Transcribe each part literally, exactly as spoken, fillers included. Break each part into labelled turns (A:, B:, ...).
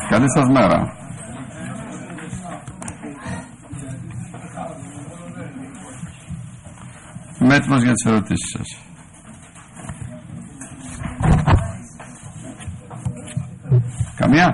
A: Καλή σας μέρα. Είμαι έτοιμος για τις ερωτήσεις σας. Καμία?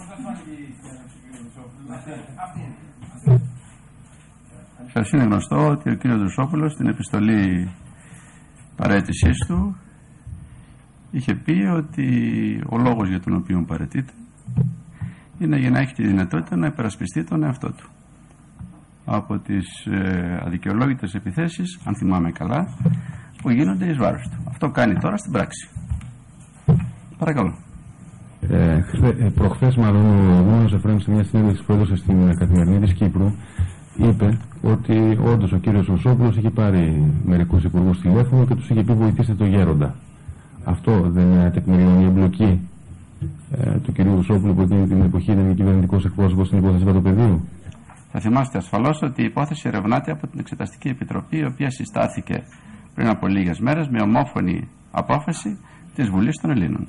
A: Σας είναι γνωστό ότι ο κύριος Δρουσόπουλος στην επιστολή παραίτησής του είχε πει ότι ο λόγος για τον οποίο παραιτείται είναι για να έχει τη δυνατότητα να υπερασπιστεί τον εαυτό του από τις ε, αδικαιολόγητες επιθέσεις, αν θυμάμαι καλά, που γίνονται εις βάρος του. Αυτό κάνει τώρα στην πράξη. Παρακαλώ.
B: Ε, ε, προχθές μάλλον ο Μόνος Εφραίμ σε μια συνέντευξη που έδωσε στην Καθημερινή της Κύπρου είπε ότι όντως ο κύριος Ρουσόπουλος είχε πάρει μερικούς υπουργούς τηλέφωνο και τους είχε πει βοηθήστε το γέροντα. Αυτό δεν τεκμηριώνει η εμπλοκή ε, του κυρίου Ρουσόπουλου που εκείνη την εποχή ήταν κυβερνητικός εκπρόσωπος στην υπόθεση Βατοπεδίου?
A: Θα θυμάστε ασφαλώς ότι η υπόθεση ερευνάται από την Εξεταστική Επιτροπή, η οποία συστάθηκε πριν από λίγες μέρες με ομόφωνη απόφαση της Βουλής των Ελλήνων.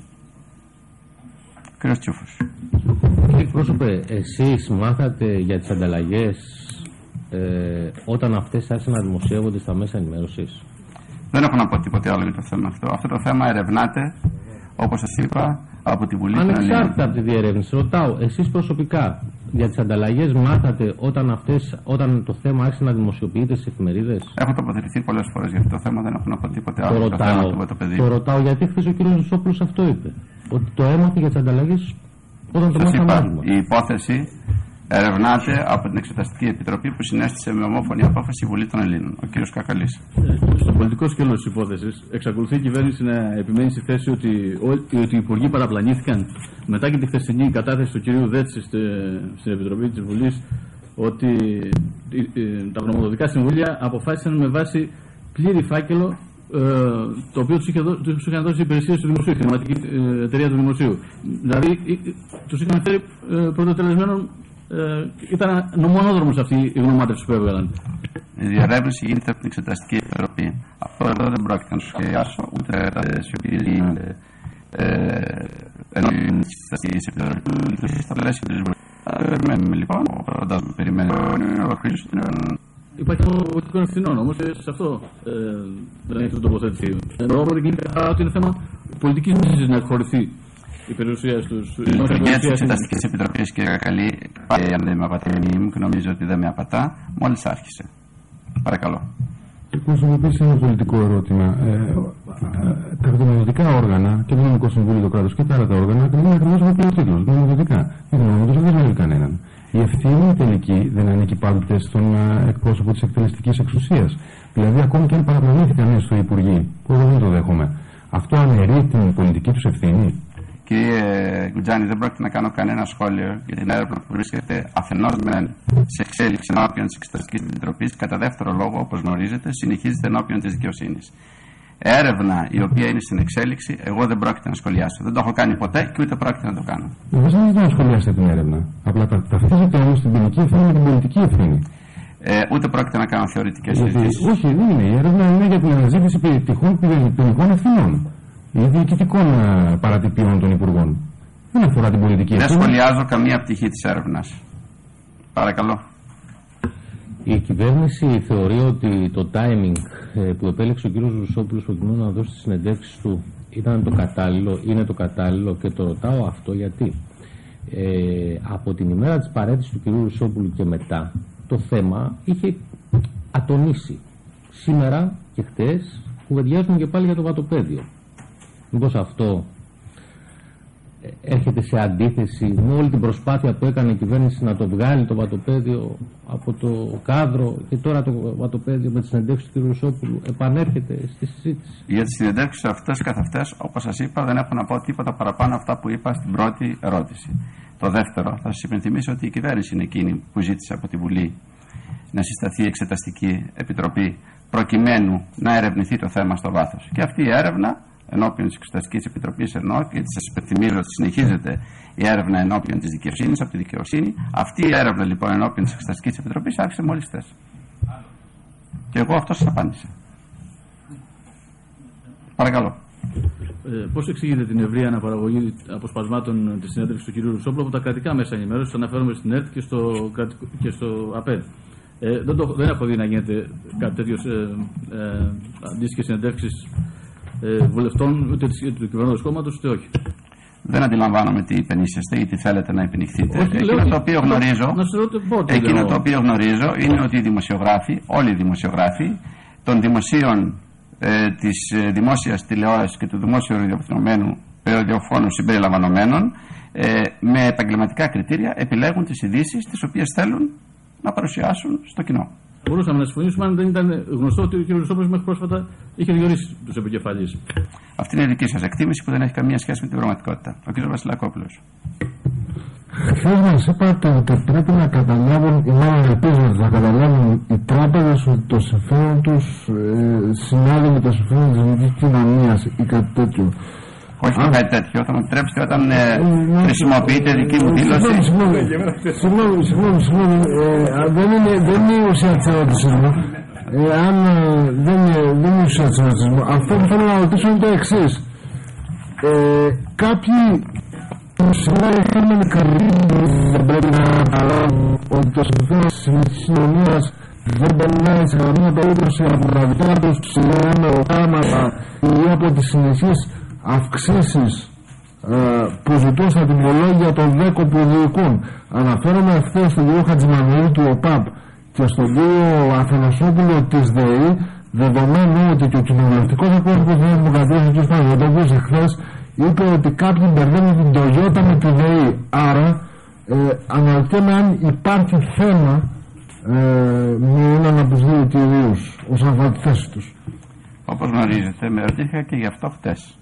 A: Κύριος Τσούφος.
C: Κύριε πρόσωπε, εσείς μάθατε για τις ανταλλαγές ε, όταν αυτές άρχισαν να δημοσιεύονται στα μέσα ενημέρωσης?
A: Δεν έχω να πω τίποτε άλλο για το θέμα αυτό. Αυτό το θέμα ερευνάται, όπως σας είπα, από τη Βουλή των Ελλήνων.
C: Ανεξάρτητα από τη διερεύνηση, ρωτάω, εσείς προσωπικά για τις ανταλλαγές μάθατε όταν, αυτές, όταν το θέμα άρχισε να δημοσιοποιείται στις εφημερίδες?
A: Έχω τοποθετηθεί πολλές φορές για αυτό το θέμα, δεν έχω να πω τίποτε άλλο.
C: Το ρωτάω,
A: το, το,
C: το ρωτάω γιατί χθες ο κ. Ρουσόπουλος αυτό είπε. Ότι το έμαθε για τις ανταλλαγές όταν το μάθαμε.
A: Η υπόθεση ερευνάται από την Εξεταστική Επιτροπή που συνέστησε με ομόφωνη απόφαση η Βουλή των Ελλήνων. Ο κ. Κακαλής.
D: Στο πολιτικό σκέλος της υπόθεσης, εξακολουθεί η κυβέρνηση να επιμένει στη θέση ότι, ότι οι υπουργοί παραπλανήθηκαν μετά και τη χθεσινή κατάθεση του κ. Δέτση στην Επιτροπή της Βουλής, ότι τα γνωμοδοτικά συμβούλια αποφάσισαν με βάση πλήρη φάκελο ε, το οποίο τους, είχε δω, τους είχαν δώσει οι υπηρεσίες του Δημοσίου, η χρηματική ε, εταιρεία του Δημοσίου. Δηλαδή ε, τους είχαν φέρει ε, πρωτοτελεσμένων. Ε, ήταν νομονόδρομος αυτή η γνωμάτευση που έβγαλαν.
A: Η διαρεύνηση γίνεται από την Εξεταστική Επιτροπή. Αυτό εδώ δεν πρόκειται να σου σχεδιάσω, ούτε τα σιωπηρή γίνεται ενώπιον της Εξεταστικής Επιτροπής, ούτε στα πλαίσια της Βουλής. Περιμένουμε λοιπόν, φαντάζομαι περιμένουμε ολοκλήρωση την ερώτηση.
D: Υπάρχει το πολιτικό ευθυνών, όμως σε αυτό ε, δεν έχει το τοποθέτηση. Εννοώ ότι είναι θέμα πολιτικής μίσης να εκχωρηθεί η περιουσία στους...
A: Η λειτουργία της Εξεταστικής Επιτροπής, κύριε Κακαλή, πάλι αν δεν με απατάει μου και νομίζω ότι δεν με απατά, μόλις άρχισε. Παρακαλώ.
B: Προσωποποιήσει ένα πολιτικό ερώτημα. Ε, ε, τα γνωμοδοτικά όργανα και το Νομικό Συμβούλιο του Κράτους και τα άλλα τα όργανα ακριβώς ακριβώς από ο τίτλος. Γνωμοδοτικά. Οι γνωμοδότες δεν βγάζουν κανέναν. Η ευθύνη τελική δεν ανήκει πάντοτε στον εκπρόσωπο της εκτελεστικής εξουσίας. Δηλαδή, ακόμη και αν παραπλανήθηκαν στο Υπουργείο, που εγώ δεν το δέχομαι, αυτό αναιρεί την πολιτική τους ευθύνη?
A: Κύριε Γκουτζάνη, δεν πρόκειται να κάνω κανένα σχόλιο για την έρευνα που βρίσκεται αφενός μεν σε εξέλιξη ενώπιον της Εξεταστικής Επιτροπής, κατά δεύτερο λόγο, όπως γνωρίζετε, συνεχίζεται ενώπιον της δικαιοσύνης. Έρευνα η οποία είναι στην εξέλιξη, εγώ δεν πρόκειται να σχολιάσω. Δεν το έχω κάνει ποτέ και ούτε πρόκειται να το κάνω.
B: Εγώ δεν θέλω να σχολιάσετε την έρευνα. Απλά ταυτίζεται όμως την ποινική ευθύνη με την πολιτική ευθύνη.
A: Ε, ούτε πρόκειται να κάνω θεωρητικές συζητήσεις.
B: Όχι, δεν είναι. Η έρευνα είναι για την αναζήτηση τυχόν ποινικών ευθυνών ή διοικητικών παρατυπιών των υπουργών. Δεν αφορά την πολιτική ευθύνη.
A: Δεν σχολιάζω καμία πτυχή της έρευνας. Παρακαλώ.
C: Η κυβέρνηση θεωρεί ότι το timing που επέλεξε ο κ. Ρουσόπουλος προκειμένου να δώσει τις συνεντεύξεις του ήταν το κατάλληλο, είναι το κατάλληλο, και το ρωτάω αυτό γιατί ε, από την ημέρα της παραίτησης του κ. Ρουσόπουλου και μετά το θέμα είχε ατονίσει. Σήμερα και χτες κουβεντιάζουμε και πάλι για το βατοπέδιο. Μήπως αυτό έρχεται σε αντίθεση με όλη την προσπάθεια που έκανε η κυβέρνηση να το βγάλει το βατοπέδιο από το κάδρο, και τώρα το βατοπέδιο με τις συνεντεύξεις του κ. Ρουσόπουλου επανέρχεται στη συζήτηση?
A: Για τις συνεντεύξεις αυτές καθ' αυτές, όπως σας είπα, δεν έχω να πω τίποτα παραπάνω αυτά που είπα στην πρώτη ερώτηση. Το δεύτερο, θα σας υπενθυμίσω ότι η κυβέρνηση είναι εκείνη που ζήτησε από τη Βουλή να συσταθεί η Εξεταστική Επιτροπή προκειμένου να ερευνηθεί το θέμα στο βάθος. Και αυτή η έρευνα ενώπιον της Εξεταστικής Επιτροπής, ενώ και σας υπενθυμίζω ότι συνεχίζεται η έρευνα ενώπιον της δικαιοσύνης, από τη δικαιοσύνη. Αυτή η έρευνα λοιπόν ενώπιον της Εξεταστικής Επιτροπής άρχισε μόλις χθες. Και εγώ αυτό σας απάντησα. Παρακαλώ.
D: Ε, πώς εξηγείται την ευρεία αναπαραγωγή αποσπασμάτων της συνέντευξης του κ. Ρουσόπουλου από τα κρατικά μέσα ενημέρωσης, αναφέρομαι στην ΕΡΤ και στο, και στο ΑΠΕΔ. Ε, δεν, το, δεν έχω δει να γίνεται κάτι τέτοιο ε, ε, αντίστοιχες συνεντεύξεις ε, βουλευτών ούτε του κυβερνώντος κόμματος ούτε όχι.
A: Δεν αντιλαμβάνομαι τι υπενήσεστε ή τι θέλετε να υπενηχθείτε.
D: Όχι,
A: εκείνο
D: λέω,
A: το οποίο γνωρίζω,
D: να σου ρωτώ πότε,
A: εκείνο το οποίο γνωρίζω είναι ότι οι δημοσιογράφοι, όλοι οι δημοσιογράφοι των δημοσίων ε, της ε, δημόσιας τηλεόρασης και του δημόσιου ραδιοφώνου συμπεριλαμβανομένων ε, με επαγγελματικά κριτήρια επιλέγουν τις ειδήσεις τις οποίες θέλουν να παρουσιάσουν στο κοινό.
D: Μπορούσαμε να συμφωνήσουμε αν δεν ήταν γνωστό ότι ο κ. Ρουσόπουλος μέχρι πρόσφατα είχε διορίσει τους επικεφαλείς.
A: Αυτή είναι η δική σας εκτίμηση που δεν έχει καμία σχέση με την πραγματικότητα. Ο κ. Βασιλακόπουλος.
B: Χθες μας είπατε ότι πρέπει να καταλάβουν, ή μάλλον ελπίζω ότι θα καταλάβουν οι τράπεζες ότι το συμφέρον τους ε, συνάδει με το συμφέρον της ελληνικής κοινωνίας ή κάτι τέτοιο.
A: Όχι με κάτι τέτοιο, θα μου επιτρέψετε όταν ε, χρησιμοποιείτε δική μου δήλωση.
B: Συγγνώμη, συγγνώμη, συγγνώμη, δεν είναι η ουσία της ερώτησης μου. Αν δεν είναι η ουσία της ερώτησης μου, αυτό που θέλω να ρωτήσω είναι το εξής. Κάποιοι σήμερα είχαμε καρδί, δεν πρέπει να καταλάβουν ότι το συμφέρον της ελληνικής κοινωνίας δεν περνάει σε καμία περίπτωση από τα δικά τους ψηλά οράματα ή από τις συνεχείς αυξήσεις ε, που ζητούν στα τιμολόγια των δέκο που διοικούν. Αναφέρομαι ευθέως στον κύριο Χατζημανουήλ του ΟΠΑΠ και στον κύριο Αθανασόπουλο της ΔΕΗ, δεδομένου ότι και ο κοινοβουλευτικός εκπρόσωπος της Δημοκρατίας, ο κ. Παναγιώτοπουλος, εχθές είπε ότι κάποιοι μπερδεύουν την Toyota με τη ΔΕΗ. Άρα ε, αναρωτιέμαι αν υπάρχει θέμα ε, με έναν από τους δύο κυρίους όσον αφορά τη θέση τους.
A: Όπως γνωρίζετε, με ρωτήθηκα και γι' αυτό χτες.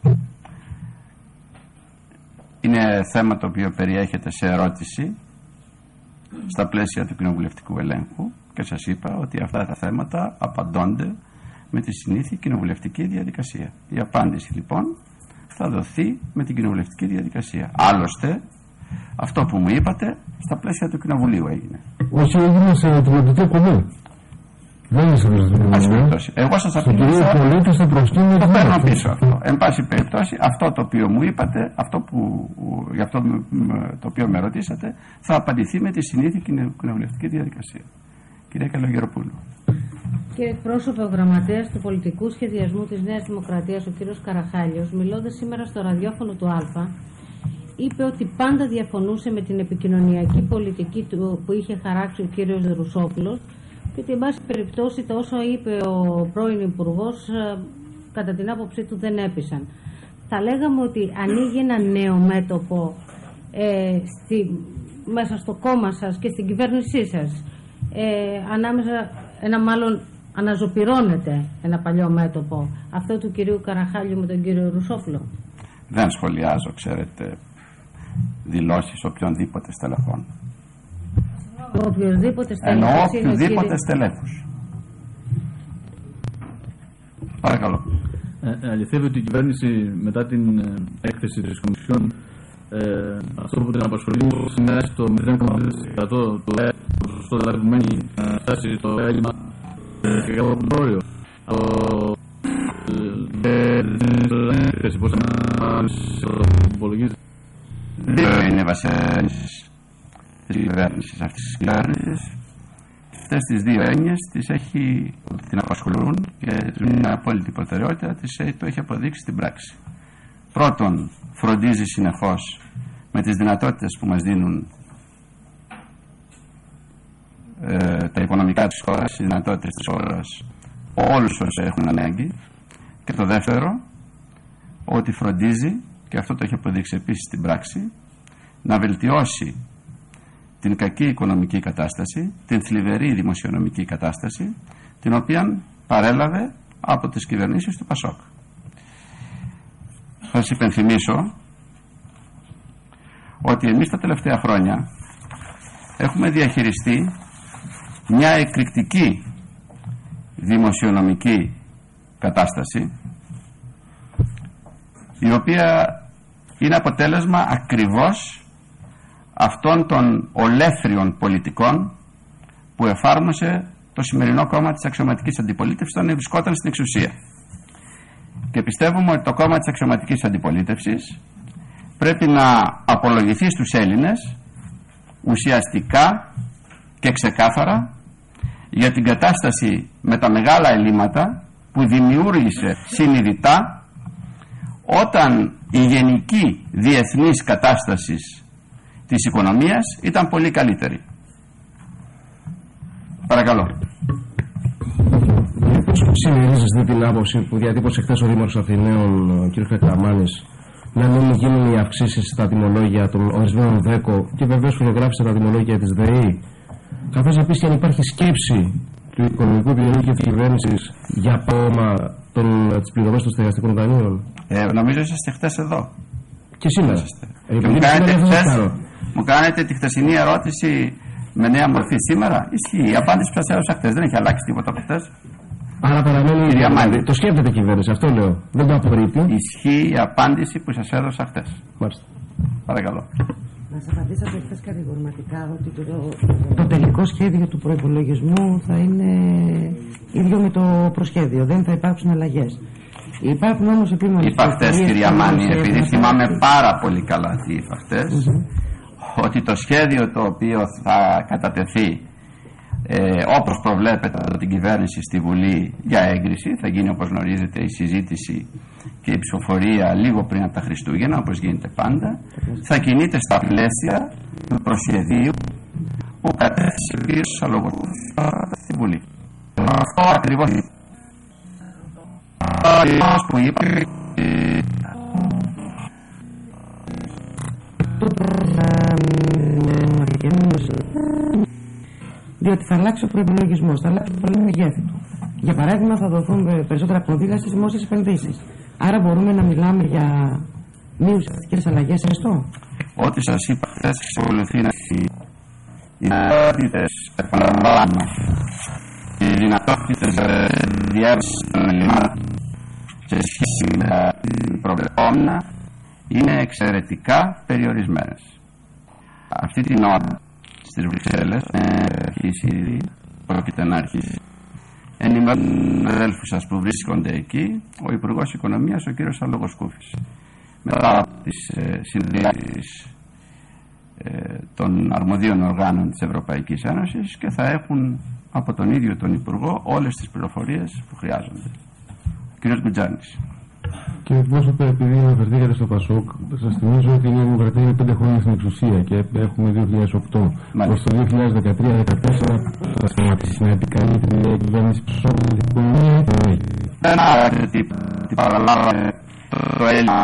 A: Είναι θέμα το οποίο περιέχεται σε ερώτηση στα πλαίσια του κοινοβουλευτικού ελέγχου και σας είπα ότι αυτά τα θέματα απαντώνται με τη συνήθη κοινοβουλευτική διαδικασία. Η απάντηση λοιπόν θα δοθεί με την κοινοβουλευτική διαδικασία. Άλλωστε, αυτό που μου είπατε στα πλαίσια του κοινοβουλίου έγινε.
B: Όχι, έγινε σε τηλεοπτική κουμπί. Δεν είσαι
A: περιπτώσει. Εγώ σας απαντήσω. Το παίρνω πίσω αυτό. Εν πάση περιπτώσει, αυτό το οποίο μου είπατε, αυτό που, για αυτό το οποίο με ρωτήσατε, θα απαντηθεί με τη συνήθη κοινοβουλευτική διαδικασία. Κυρία Καλογεροπούλου.
E: Κύριε εκπρόσωπε, ο γραμματέας του πολιτικού σχεδιασμού της Νέας Δημοκρατίας, ο κύριος Καραχάλιος, μιλώντας σήμερα στο ραδιόφωνο του Α, είπε ότι πάντα διαφωνούσε με την επικοινωνιακή πολιτική του, που είχε χαράξει ο κύριος Ρουσόπουλος και ότι, εν πάση περιπτώσει, το όσο είπε ο πρώην Υπουργός, κατά την άποψή του δεν έπεισαν. Θα λέγαμε ότι ανοίγει ένα νέο μέτωπο ε, στη, μέσα στο κόμμα σας και στην κυβέρνησή σας. Ε, ανάμεσα, ένα μάλλον αναζωπυρώνεται ένα παλιό μέτωπο, αυτό του κυρίου Καραχάλιου με τον κύριο Ρουσόπουλο.
A: Δεν σχολιάζω, ξέρετε, δηλώσεις οποιονδήποτε στελεχών.
E: Οποιοδήποτε στελέχους.
A: Εννοώ οποιοδήποτε στελέχους. Παρακαλώ.
D: Ε, αληθεύει ότι η κυβέρνηση μετά την ε, έκθεση της Κομισιόν ε, αυτό που την απασχολεί είναι στο μηδέν κόμμα πέντε τοις εκατό του ΑΕΠ, το ποσοστό δηλαδή που μένει να φτάσει στο έλλειμμα και κάτω από το όριο. Δεν είναι έκθεση πώς να υπολογίζεται.
A: Δύο είναι βασικές της κυβέρνησης αυτής της κυβέρνησης. Αυτές τις δύο έννοιες τις έχει, την απασχολούν και είναι απόλυτη προτεραιότητα, τις, το έχει αποδείξει στην πράξη. Πρώτον, φροντίζει συνεχώς με τις δυνατότητες που μας δίνουν ε, τα οικονομικά της χώρας, τις δυνατότητες της χώρας, όλους όσους έχουν ανάγκη. Και το δεύτερο, ότι φροντίζει, και αυτό το έχει αποδείξει επίσης στην πράξη, να βελτιώσει την κακή οικονομική κατάσταση, την θλιβερή δημοσιονομική κατάσταση, την οποία παρέλαβε από τις κυβερνήσεις του Πασόκ. Θα σας υπενθυμίσω ότι εμείς τα τελευταία χρόνια έχουμε διαχειριστεί μια εκρηκτική δημοσιονομική κατάσταση, η οποία είναι αποτέλεσμα ακριβώς αυτών των ολέθριων πολιτικών που εφάρμοσε το σημερινό κόμμα της αξιωματικής αντιπολίτευσης όταν βρισκόταν στην εξουσία. Και πιστεύουμε ότι το κόμμα της αξιωματικής αντιπολίτευσης πρέπει να απολογηθεί στους Έλληνες ουσιαστικά και ξεκάθαρα για την κατάσταση με τα μεγάλα ελλείμματα που δημιούργησε συνειδητά όταν η γενική διεθνής κατάσταση της οικονομίας ήταν πολύ καλύτερη. Παρακαλώ.
F: Πώς συμμερίζεστε την άποψη που διατύπωσε χθες ο Δήμαρχος Αθηναίων, ο κ. Πετραμάνης, να μην γίνουν οι αυξήσεις στα τιμολόγια των ορισμένων ΔΕΚΟ και βεβαίως φωτογράφησε τα τιμολόγια της ΔΕΗ, καθώς επίσης και αν υπάρχει σκέψη του Οικονομικού Επιτελείου και της κυβέρνησης για πάγωμα της πληρωμής των στεγαστικών δανείων?
A: Ε, νομίζω είσαστε χθες εδώ.
F: Και σήμερα.
A: Ε, και μου, κάνετε χθες, μου κάνετε τη χθεσινή ερώτηση με νέα μορφή σήμερα. Ισχύει. Η απάντηση που σας έδωσα χθες δεν έχει αλλάξει τίποτα από χθες.
F: Άρα παραμένει.
A: Κυρία Μάνη,
F: το σκέφτεται η κυβέρνηση, αυτό λέω. Δεν το απορρίπτει.
A: Ισχύει η απάντηση που σας έδωσα χθες.
F: Μάλιστα.
A: Παρακαλώ.
G: Μας απαντήσατε χθες κατηγορηματικά ότι το, το, το τελικό σχέδιο του προϋπολογισμού θα είναι ίδιο με το προσχέδιο. Δεν θα υπάρξουν αλλαγές. Υπάρχουν όμως επίμονες.
A: Είπα χθες, κυρία Μάνη, επειδή θυμάμαι πάρα πολύ καλά τι είπα χθες, mm-hmm. ότι το σχέδιο το οποίο θα κατατεθεί ε, όπως προβλέπεται από την κυβέρνηση στη Βουλή για έγκριση, θα γίνει όπως γνωρίζετε η συζήτηση και η ψηφοφορία λίγο πριν από τα Χριστούγεννα, όπως γίνεται πάντα, θα κινείται στα πλαίσια του προσχεδίου που κατέθεσε ο κ. Σαλογοσκούφης στη Βουλή. Αυτό ακριβώς που είπα.
G: Διότι θα αλλάξει ο προϋπολογισμός, θα αλλάξει πολύ μεγέθη του. Για παράδειγμα, θα δοθούν περισσότερα κονδύλια στις δημόσιες επενδύσεις. Άρα μπορούμε να μιλάμε για μη ουσιαστικές αλλαγές σε αυτό.
A: Ό,τι σας είπα χθες εξακολουθεί να έχει οι δυνατότητες, επαναλαμβάνω, οι δυνατότητες διάρρησης των ελλημάτων σε σχέση με τα προβλεπόμενα είναι εξαιρετικά περιορισμένες. Αυτή την ώρα στις Βρυξέλλες αρχίσει, πρόκειται να αρχίσει. Ενημερώνουν αδέλφους σας που βρίσκονται εκεί ο Υπουργός Οικονομίας, ο κ. Σαλογοσκούφης. Μετά από τις ε, συνεδριάσεις ε, των αρμοδίων οργάνων της Ευρωπαϊκής Ένωσης και θα έχουν από τον ίδιο τον Υπουργό όλες τις πληροφορίες που χρειάζονται. Ο κ. Γκουτζάνης.
B: Κύριε Πρόσωπε, επειδή αναφερθήκατε στο ΠΑΣΟΚ, σας θυμίζω ότι η Νέα Δημοκρατία είναι πέντε χρόνια στην εξουσία και έχουμε δύο χιλιάδες οκτώ. Προς το δύο χιλιάδες δεκατρία δεκατέσσερα θα σταματήσει να επικαλεί την κυβέρνηση ΠΑΣΟΚ την οικονομία ή δεν έχει?
A: Δεν άρεσε τι παραλάβαμε το Έλληνα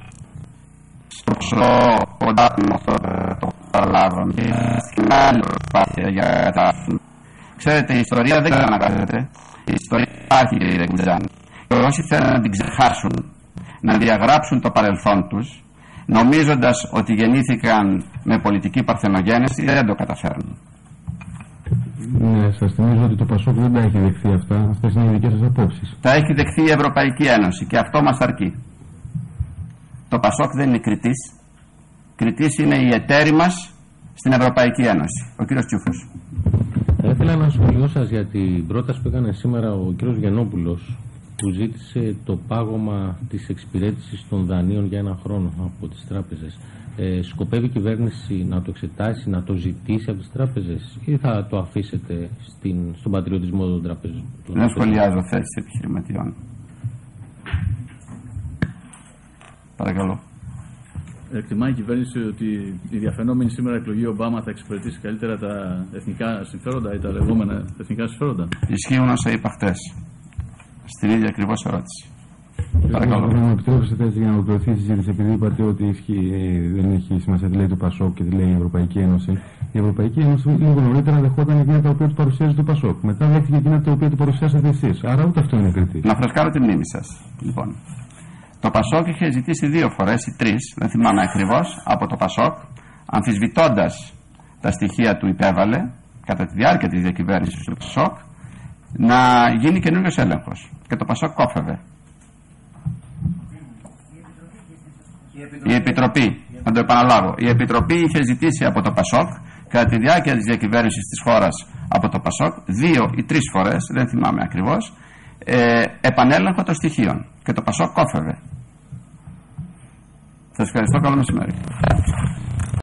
A: στο ψηλό κοντά με αυτό το παραλάβαμε και στην άλλη προσπάθεια για κατάσταση. Ξέρετε, η ιστορία δεν ξανακάθεται. Η ιστορία υπάρχει, κύριε Γκουτζάνη. Και όσοι θέλουν να την ξεχάσουν, να διαγράψουν το παρελθόν τους, νομίζοντας ότι γεννήθηκαν με πολιτική παρθενογένεση, δεν το καταφέρνουν.
B: Ναι, σας θυμίζω ότι το ΠΑΣΟΚ δεν τα έχει δεχθεί αυτά. Αυτές είναι οι δικές σας απόψεις.
A: Τα έχει δεχθεί η Ευρωπαϊκή Ένωση και αυτό μας αρκεί. Το ΠΑΣΟΚ δεν είναι κριτής. Κριτής είναι η εταίροι μας στην Ευρωπαϊκή Ένωση. Ο κύριος Τσούφος.
C: Θα ήθελα ένα σχολείο σας για την πρόταση που έκανε σήμερα ο κύριος Γιαννόπουλος, που ζήτησε το πάγωμα της εξυπηρέτησης των δανείων για ένα χρόνο από τις τράπεζες. Ε, σκοπεύει η κυβέρνηση να το εξετάσει, να το ζητήσει από τις τράπεζες ή θα το αφήσετε στην, στον πατριωτισμό των τραπεζών?
A: Δεν σχολιάζω θέσεις επιχειρηματιών. Παρακαλώ.
D: Εκτιμά η κυβέρνηση ότι η διαφαινόμενη σήμερα εκλογή Ομπάμα θα εξυπηρετήσει καλύτερα τα εθνικά συμφέροντα ή τα λεγόμενα εθνικά συμφέροντα?
A: Ισχύουν όσα είπα χτες. Στην ίδια ακριβώς ερώτηση. Παρακαλώ.
B: Να μου επιτρέψετε έτσι για να ολοκληρωθεί η συζήτηση, επειδή είπατε ότι ισχύει, δεν έχει σημασία τι λέει το ΠΑΣΟΚ και τι λέει η Ευρωπαϊκή Ένωση. Η Ευρωπαϊκή Ένωση λίγο νωρίτερα δεχόταν εκείνα τα οποία του παρουσιάζει το ΠΑΣΟΚ. Μετά δέχτηκε εκείνα τα οποία του παρουσιάσατε εσείς. Άρα ούτε αυτό είναι κριτή.
A: Να φρεσκάρω τη μνήμη σας. Λοιπόν, το ΠΑΣΟΚ είχε ζητήσει δύο φορές ή τρεις, δεν θυμάμαι ακριβώς, από το ΠΑΣΟΚ, αμφισβητώντας τα στοιχεία του υπέβαλε κατά τη διάρκεια της διακυβέρνησης του ΠΑΣΟΚ, να γίνει καινούριος έλεγχος. Και το ΠΑΣΟΚ κόφευε. Η Επιτροπή, να το επαναλάβω, η Επιτροπή είχε ζητήσει από το ΠΑΣΟΚ κατά τη διάρκεια της διακυβέρνησης της χώρας από το ΠΑΣΟΚ δύο ή τρεις φορές, δεν θυμάμαι ακριβώς, ε, επανέλεγχο των στοιχείων και το Πασόκ κόφευε. Σας ευχαριστώ, καλό μεσημέρι.